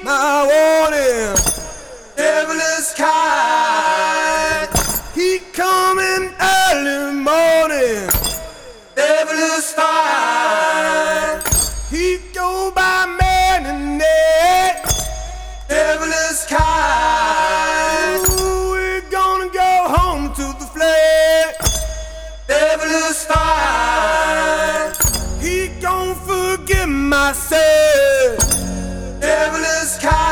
my warning. Devil is kind. He coming early morning. Devil is fine. He go by man and neck. Devil is kind. Ooh, we're gonna go home to the flag. Devil is fine. He gon' forgive my sin. Devil is kind.